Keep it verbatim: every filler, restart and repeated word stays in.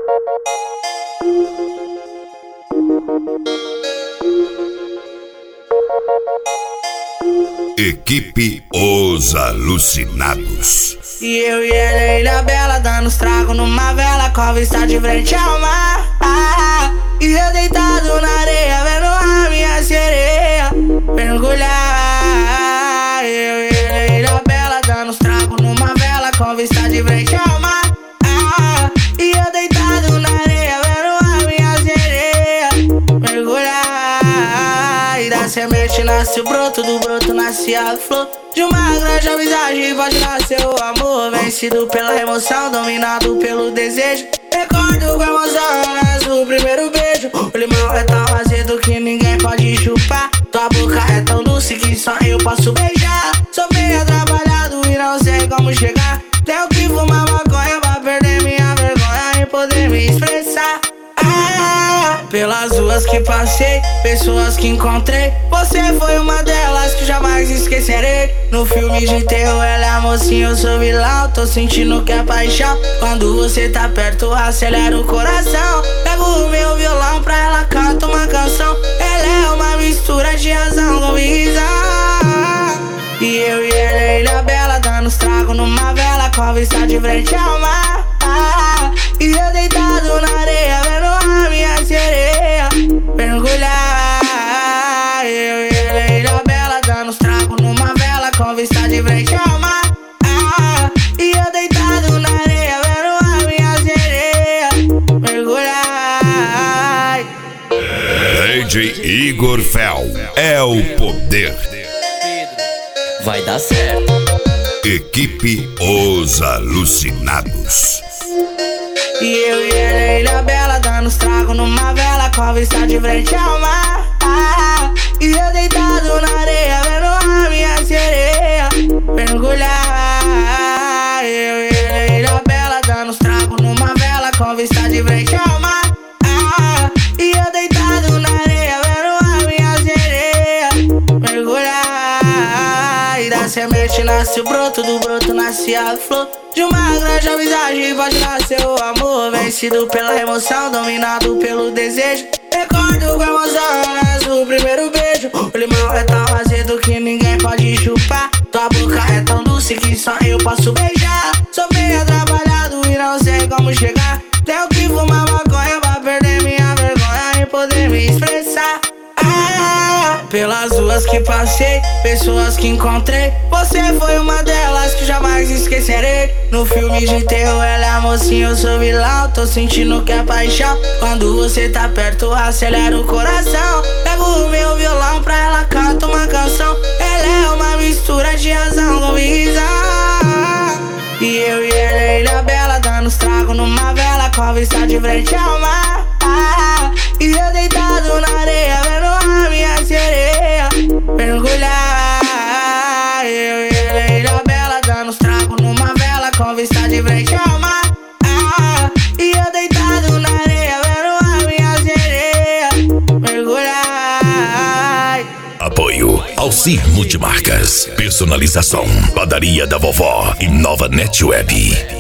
Equipe Os Alucinados. E eu e ela, Ilha Bela, dando os tragos numa vela, com a vista de frente ao mar. Ah, e eu deitado na areia, vendo a minha sereia mergulhar. Eu e ela, Ilha Bela, dando os tragos numa vela, com a vista de frente ao mar. Ah, e eu deitado na areia, vendo a minha sereia mergulhar. E da semente nasce o broto, do broto nasce a flor. De uma grande amizade pode nascer o amor, vencido pela emoção, dominado pelo desejo. Recordo com emoção o primeiro beijo. O limão é tão azedo que ninguém pode chupar. Tua boca é tão doce que só eu posso beijar. Sou meio atrapalhado e não sei como chegar. Tenho que fumar maconha pra perder minha vergonha e poder me expressar. Ah, pelas ruas que passei, pessoas que encontrei, você foi uma delas que jamais esquecerei. No filme de terror ela é a mocinha, eu sou vilão. Tô sentindo que é paixão. Quando você tá perto acelera o coração. Pego o meu violão pra ela cantar uma canção. Ela é uma mistura de razão com visão. E eu e ela, Ilha Bela, dando os tragos numa vela, com a vista de frente ao mar. Ah, e eu deitado na areia, vendo a minha sereia mergulhar. Eu e ela, Ilha Bela, dando os tragos numa vela, com vista de frente ao mar. Ah, e eu deitado na areia, vendo a minha sereia mergulhar. D J Igor Fel é o poder. Vai dar certo. Equipe Os Alucinados. E eu e ela, Ilha Bela, dando os tragos numa vela, com a vista de frente ao mar. Ah, e eu deitado na areia, vendo a minha sereia mergulhar. Eu e ela, Ilha Bela, dando os tragos numa vela, com a vista de frente ao mar. Ah, e eu deitado na areia, vendo a minha sereia mergulhar. E da semente nasce o broto, do broto nasce a flor. De uma grande amizade pode nascer o amor, vencido pela emoção, dominado pelo desejo. Recordo com emoção o primeiro beijo. O limão é tão azedo que ninguém pode chupar. Tua boca é tão doce que só eu posso beijar. Sou meio atrapalhado e não sei como chegar. Tenho que fumar maconha pra perder minha vergonha e poder me expressar. Ah, pelas ruas que passei, pessoas que encontrei, você foi uma delas que jamais esquecerei. No filme de terror ela é a mocinha, eu sou vilão. Tô sentindo que é paixão. Quando você tá perto acelera o coração. Pego o meu violão pra ela cantar uma canção. Ela é uma mistura de razão com visão. E eu e ela, Ilha Bela, dando os tragos numa vela, com a vista de frente ao mar. Ah, e eu deitado na areia, vendo a minha sereia mergulhar. Eu e ela, Ilha Bela, dando os tragos numa vela, com a vista de frente ao mar. Ah, e eu deitado na areia, vendo a minha sereia mergulhar. Apoio Alcir Multimarcas, personalização, padaria da vovó e nova NetWeb.